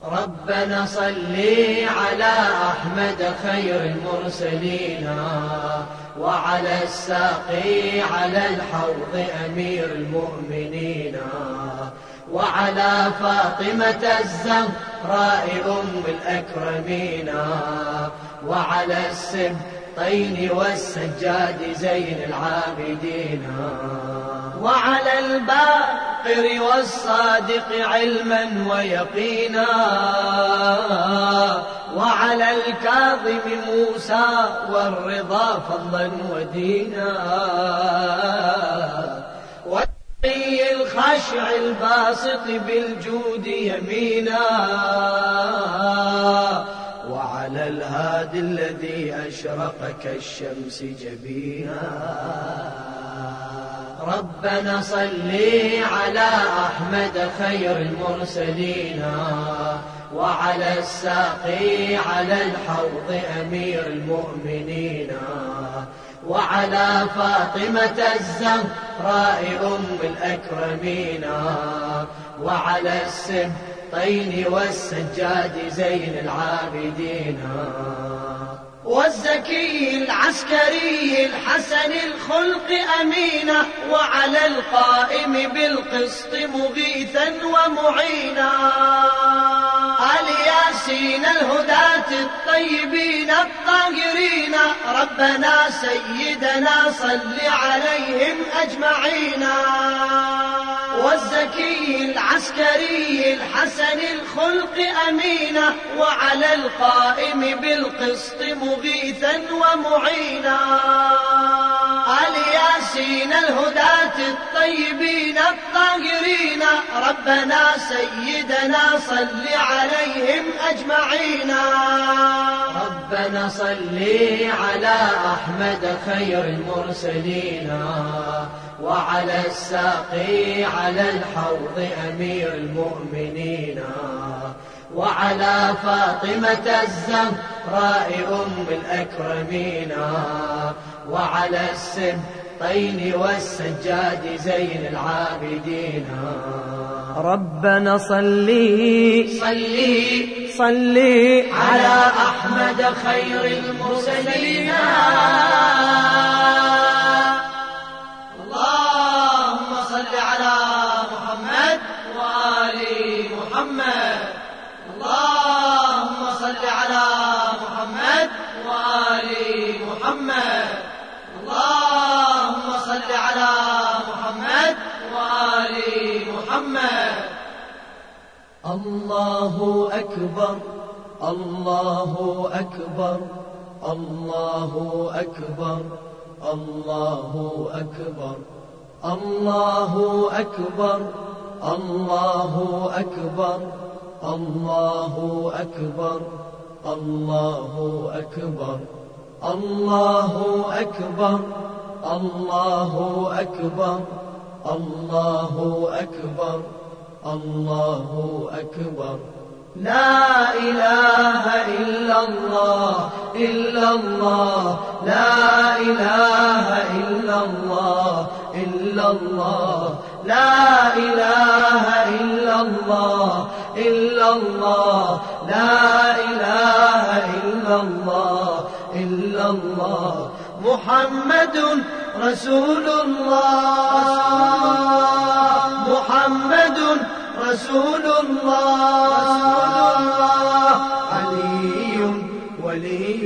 ربنا صل على أحمد خير المرسلين، وعلى الساقي على الحوض أمير المؤمنين، وعلى فاطمة الزهراء أم الأكرمين، وعلى السبطين والسجاد زين العابدين، وعلى الباقر والصادق علما ويقينا، وعلى الكاظم موسى والرضا فضلا ودينا، والتقي الخشع الباسط بالجود يمينا، وعلى الهادي الذي أشرق كالشمس جبينا. ربنا صل على أحمد خير المرسلين، وعلى الساقي على الحوض أمير المؤمنين، وعلى فاطمة الزهراء أم الأكرمين، وعلى السبطين والسجاد زين العابدين، والزكي العسكري الحسن الخلق أمينة، وعلى القائم بالقسط مغيثا ومعينا، آل ياسين الهداة الطيبين الطاهرين. ربنا سيدنا صل عليهم أجمعين. والزكي العسكري الحسن الخلق أمينة، وعلى القائم بالقسط مغيثا ومعينا، آل ياسين الهداة الطيبين الطاهرين. ربنا سيدنا صل عليهم أجمعين. ربنا صل على أحمد خير المرسلين، وعلى الساقي على الحوض أمير المؤمنين، وعلى فاطمة الزهراء أم الأكرمين، وعلى السبطين والسجاد زين العابدين. ربنا صلي على أحمد خير المرسلين. اللهم صل على محمد وآل محمد. اللهم صل على محمد وآل محمد. اللهم صل على محمد وآل محمد. الله أكبر الله أكبر الله أكبر الله أكبر الله أكبر الله أكبر الله أكبر الله أكبر الله أكبر الله أكبر الله أكبر الله أكبر. لا إله إلا الله إلا الله. لا إله إلا الله إلا الله. لا إله إلا الله إلا الله. لا إله إلا الله إلا الله. محمد رسول الله. محمد رسول الله. علي ولي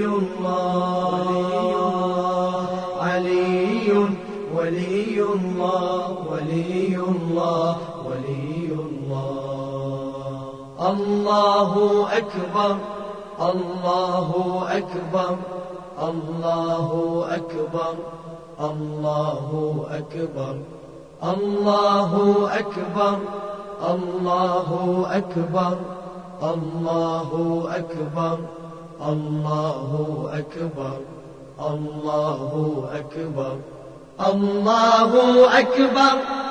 الله. علي ولي الله. ولي الله. ولي الله. الله أكبر الله أكبر الله أكبر الله أكبر الله أكبر الله أكبر الله أكبر الله أكبر الله أكبر الله أكبر.